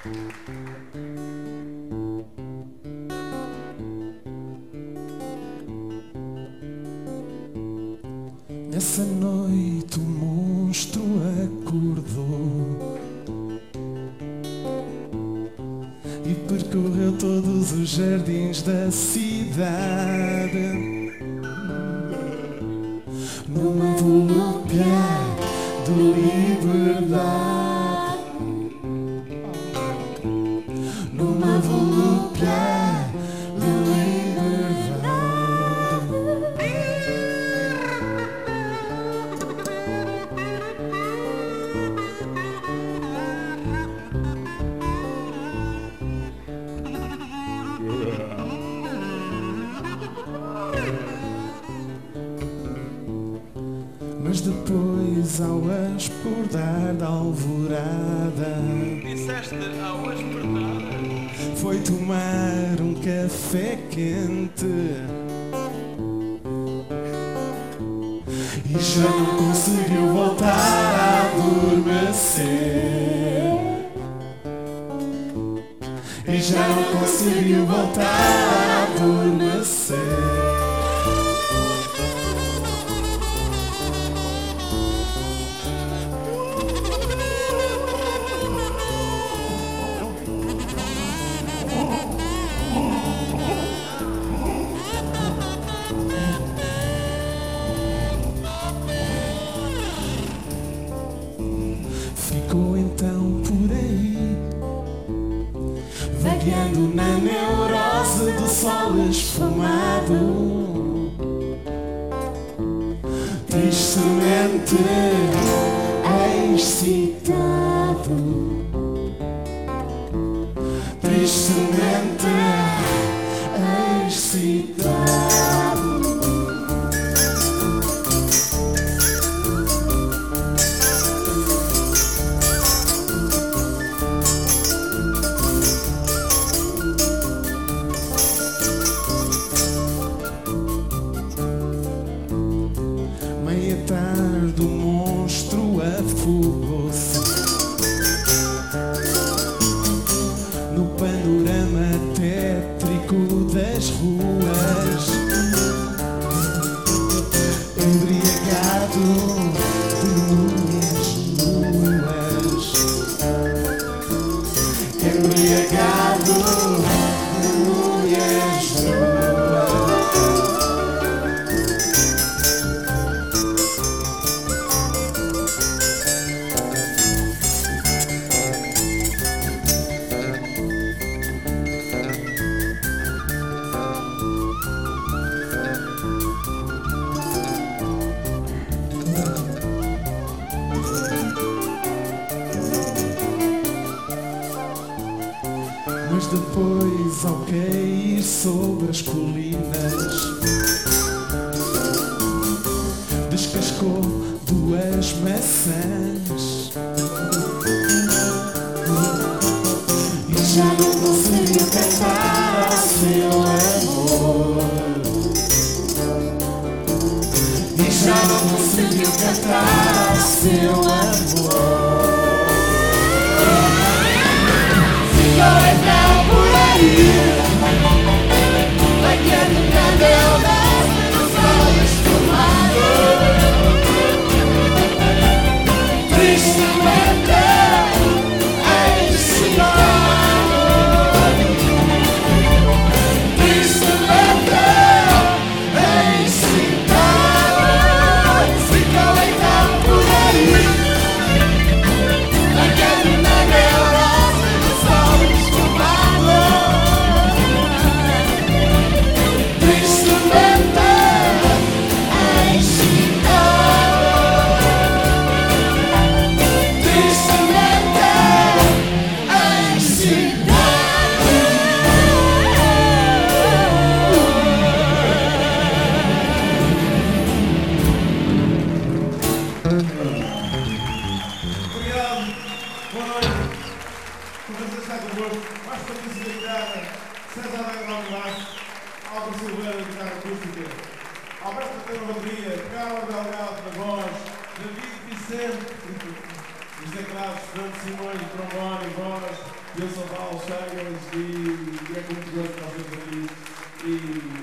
Nessa noite o monstro acordou e percorreu todos os jardins da cidade numa volúpia de liberdade, numa volúpia de liberdade. Mas depois, ao explorar da alvorada, Disseste ao espertar. foi tomar um café quente e já não conseguiu voltar a adormecer. E já não conseguiu voltar a adormecer. Ficou então por aí, vagueando na neurose do sol esfumado, tristemente excitado, tristemente excitado. Meia tarde o monstro afogou-se no panorama tétrico das ruas, embriagado de mulheres nuas, embriagado de mulheres nuas. Mas depois, ao cair sobre as colinas, descascou duas maçãs e já não conseguiu cantar ao seu amor. E já não conseguiu cantar ao seu amor. Ficou então por aí, vagueando na neurose do sol esfumado, tristemente excitado, tristemente excitado. Ficou então por aí, vagueando na neurose do sol esfumado, tristemente César Aguilar no baixo, Álvaro Silveira na guitarra acústica, Alberto Monteiro na bateria, Carlos Delgado na voz, David Vicente nos teclados, Fernando Simões, trombone, voz, Eu sou Paulo Chagas e é muito gosto estar aqui.